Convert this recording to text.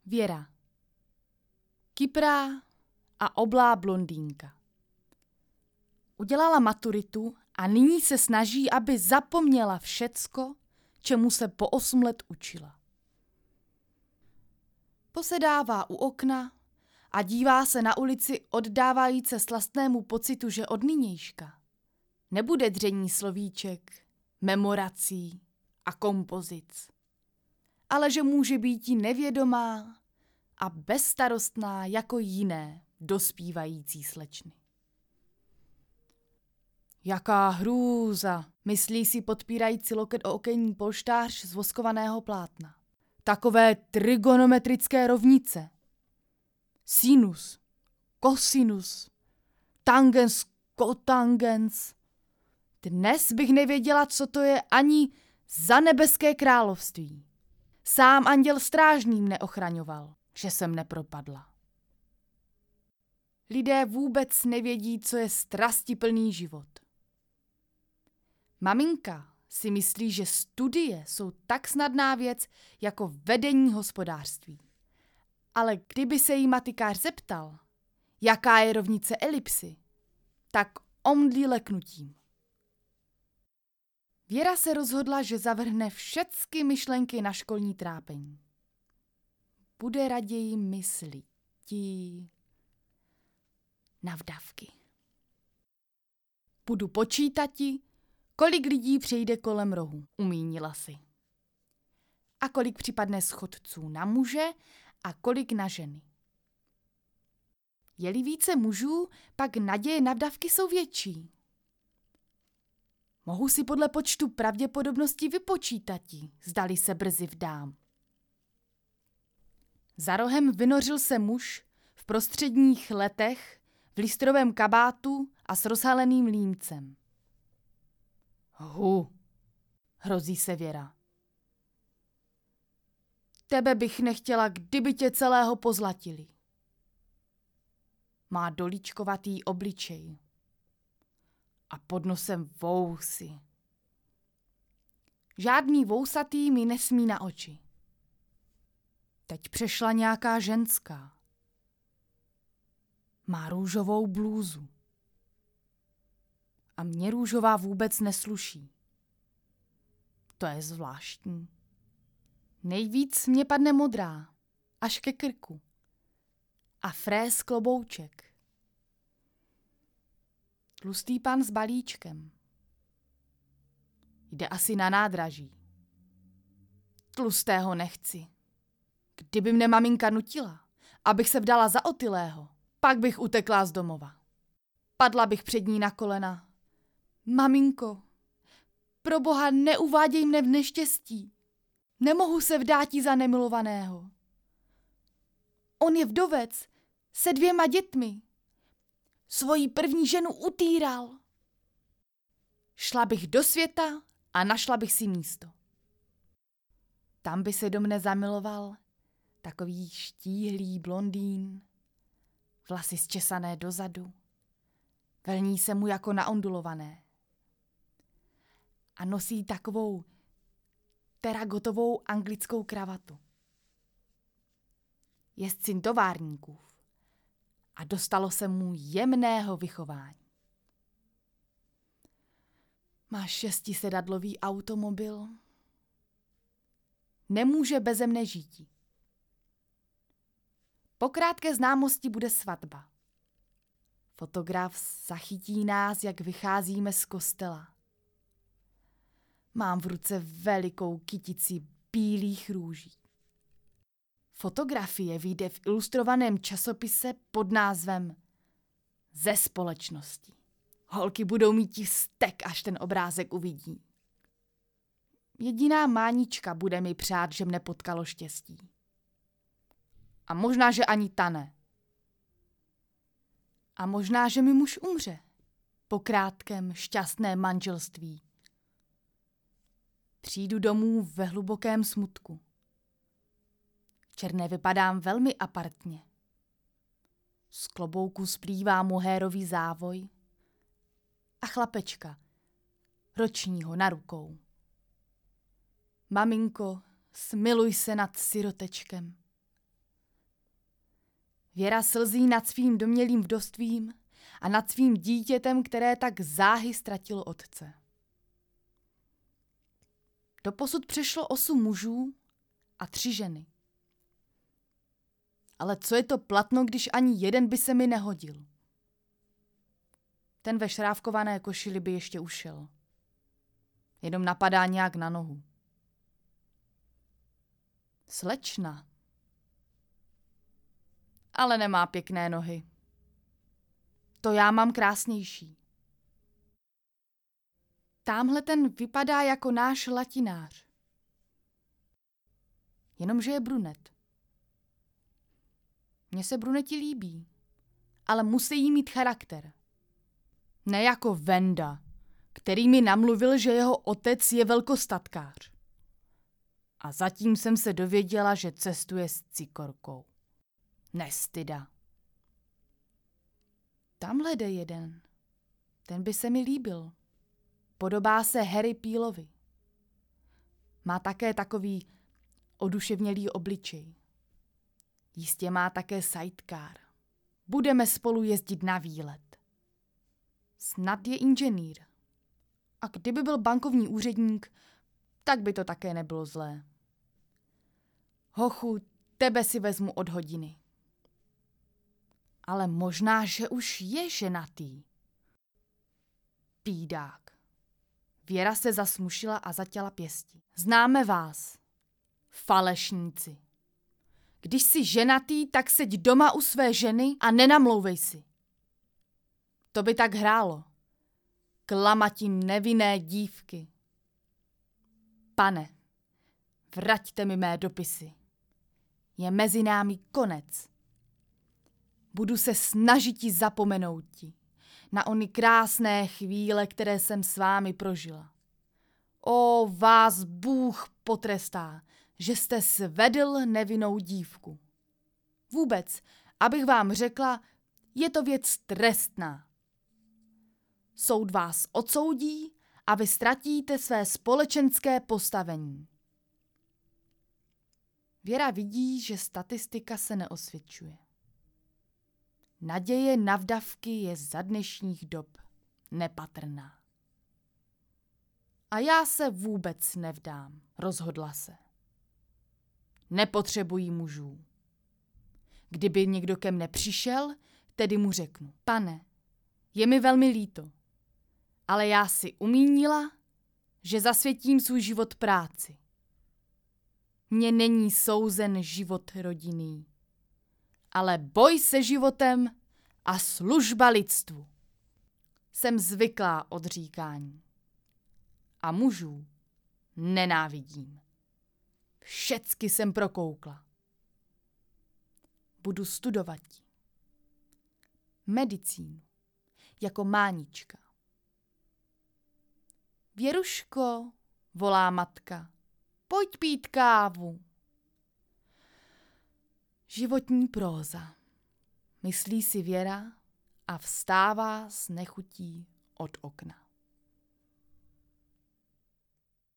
Věra. Kyprá a oblá blondýnka. Udělala maturitu a nyní se snaží, aby zapomněla všecko, čemu se po 8 let učila. Posedává u okna a dívá se na ulici, oddávající se slastnému pocitu, že od nynějška nebude dření slovíček, memorací a kompozic, ale že může být nevědomá a bezstarostná jako jiné dospívající slečny. Jaká hrůza, myslí si podpírající loket o okenní polštář z voskovaného plátna. Takové trigonometrické rovnice. Sinus, kosinus, tangens, kotangens. Dnes bych nevěděla, co to je ani za nebeské království. Sám anděl strážný mne ochraňoval, že jsem nepropadla. Lidé vůbec nevědí, co je strastiplný život. Maminka si myslí, že studie jsou tak snadná věc jako vedení hospodářství. Ale kdyby se jí matikář zeptal, jaká je rovnice elipsy, tak omdlí leknutím. Věra se rozhodla, že zavrhne všecky myšlenky na školní trápení. Bude raději myslití na vdavky. Budu počítati, kolik lidí přejde kolem rohu, umínila si. A kolik připadne schodců na muže a kolik na ženy. Je-li více mužů, pak naděje na vdavky jsou větší. Mohu si podle počtu pravděpodobnosti vypočítati, zdali se brzy vdám. Za rohem vynořil se muž v prostředních letech v listrovém kabátu a s rozhaleným límcem. Hrozí se Věra. Tebe bych nechtěla, kdyby tě celého pozlatili. Má dolíčkovatý obličej a pod nosem vousy. Žádný vousatý mi nesmí na oči. Teď přešla nějaká ženská. Má růžovou blůzu. A mně růžová vůbec nesluší. To je zvláštní. Nejvíc mě padne modrá, až ke krku. A fréz klobouček. Tlustý pan s balíčkem. Jde asi na nádraží. Tlustého nechci. Kdyby mne maminka nutila, abych se vdala za otylého, pak bych utekla z domova. Padla bych před ní na kolena. Maminko, pro Boha neuváděj mne v neštěstí. Nemohu se vdáti za nemilovaného. On je vdovec se 2 dětmi. Svoji první ženu utýral. Šla bych do světa a našla bych si místo. Tam by se do mne zamiloval takový štíhlý blondýn, vlasy zčesané dozadu, velní se mu jako naondulované. A nosí takovou teragotovou anglickou kravatu. Je z syn továrníků a dostalo se mu jemného vychování. Má 6sedadlový automobil. Nemůže beze mne žíti. Po krátké známosti bude svatba. Fotograf zachytí nás, jak vycházíme z kostela. Mám v ruce velikou kytici bílých růží. Fotografie vyjde v ilustrovaném časopise pod názvem Ze společnosti. Holky budou mít vztek, až ten obrázek uvidí. Jediná mánička bude mi přát, že mne potkalo štěstí. A možná, že ani ta ne. A možná, že mi muž umře po krátkém šťastném manželství. Přijdu domů ve hlubokém smutku. Černé vypadám velmi apartně. Z klobouku splývá mohérový závoj a chlapečka, ročního na rukou. Maminko, smiluj se nad sirotečkem. Věra slzí nad svým domnělým vdovstvím a nad svým dítětem, které tak záhy ztratilo otce. Doposud přešlo 8 mužů a 3 ženy. Ale co je to platno, když ani jeden by se mi nehodil? Ten ve šrávkované košili by ještě ušel. Jenom napadá nějak na nohu. Slečna. Ale nemá pěkné nohy. To já mám krásnější. Támhle ten vypadá jako náš latinář. Jenomže je brunet. Mně se bruneti líbí, ale musí mít charakter. Ne jako Venda, který mi namluvil, že jeho otec je velkostatkář. A zatím jsem se dověděla, že cestuje s cikorkou. Nestyda. Tamhle jde jeden. Ten by se mi líbil. Podobá se Harry Peelovi. Má také takový oduševnělý obličej. Jistě má také sidecar. Budeme spolu jezdit na výlet. Snad je inženýr. A kdyby byl bankovní úředník, tak by to také nebylo zlé. Hochu, tebe si vezmu od hodiny. Ale možná, že už je ženatý. Pídák. Věra se zasmušila a zatěla pěsti. Známe vás, falešníci. Když jsi ženatý, tak seď doma u své ženy a nenamlouvej si. To by tak hrálo. Klamati nevinné dívky. Pane, vraťte mi mé dopisy. Je mezi námi konec. Budu se snažit zapomenouti na ony krásné chvíle, které jsem s vámi prožila. O, vás Bůh potrestá, že jste svedl nevinnou dívku. Vůbec, abych vám řekla, je to věc trestná. Soud vás odsoudí a vy ztratíte své společenské postavení. Věra vidí, že statistika se neosvědčuje. Naděje na vdavky je za dnešních dob nepatrná. A já se vůbec nevdám, rozhodla se. Nepotřebuji mužů. Kdyby někdo ke mne přišel, tedy mu řeknu: Pane, je mi velmi líto, ale já si umínila, že zasvětím svůj život práci. Mně není souzen život rodinný, ale boj se životem a služba lidstvu. Jsem zvyklá odříkání. A mužů nenávidím. Všecky jsem prokoukla. Budu studovat medicínu jako Mánička. Věruško, volá matka, pojď pít kávu. Životní próza, myslí si Věra a vstává s nechutí od okna.